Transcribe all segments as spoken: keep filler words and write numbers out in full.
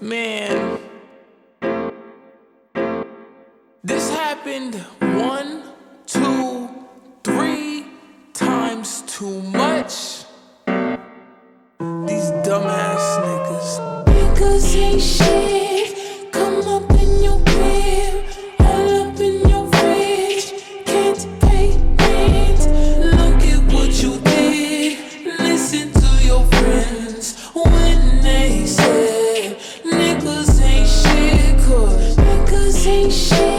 Man, this happened one, two, three times too much. These dumbass niggas. Niggas ain't shit. Come up in your crib, all up in your fridge. Can't pay rent. Look at what you did. Listen to your friends when they say niggas ain't shit. Cause niggas ain't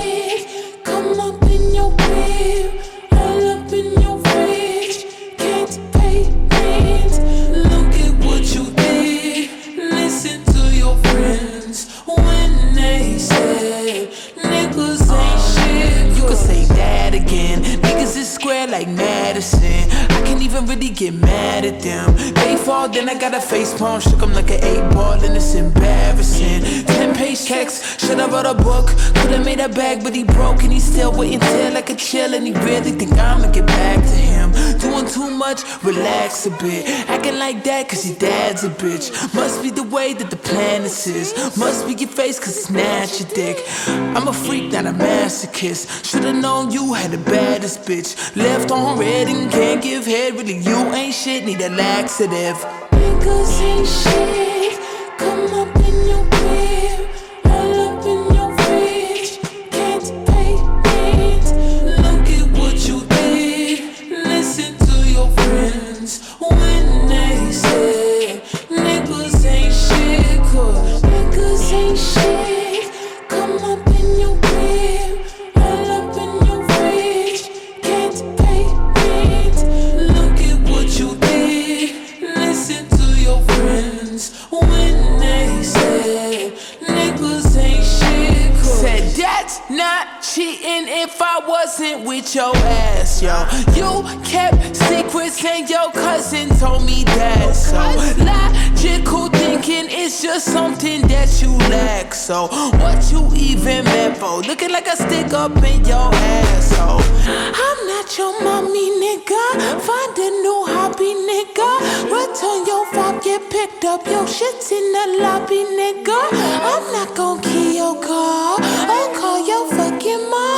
shit. Come up in your crib, all up in your fridge. Can't pay rent. Look at what you did. Listen to your friends when they say niggas ain't shit. You can say that again. Niggas is square like Madison. I can't even really get mad at them. They fall, then I got a face palm. Shook them like an eight ball, and it's embarrassing. Ten page checks, should've wrote a book. Could've made a bag, but he broke, and he still waiting till I could chill. And he really think I'ma get back to him. Doing too much, relax a bit. Acting like that, cause your dad's a bitch. Must be the way that the planet is. Must be your face, cause it's not your dick. I'm a freak, not a masochist. Should've known you had the baddest bitch. Left on red and can't give head. Really, you ain't shit, need a laxative. Niggas ain't shit. Come up in your crib, all up in your fridge. Can't pay rent. Look at what you did. Listen to your friends when they say niggas ain't shit. Cause niggas ain't shit. Come up in your crib, all up in your fridge. Can't pay rent. Look at what you did. Listen to your friends when they say niggas ain't shit. Cause Said that's not cheating if I wasn't with your ass, yo. You kept secrets and your cousin told me that. So logical thinking is just something that you lack. So what you even meant for? Looking like a stick up in your asshole. I'm not your mommy, nigga. Find a new hobby, nigga. Return your vibe, get picked up. Your shit's in the lobby, nigga. I'm not gon' kill your car. I'll call your fucking mom.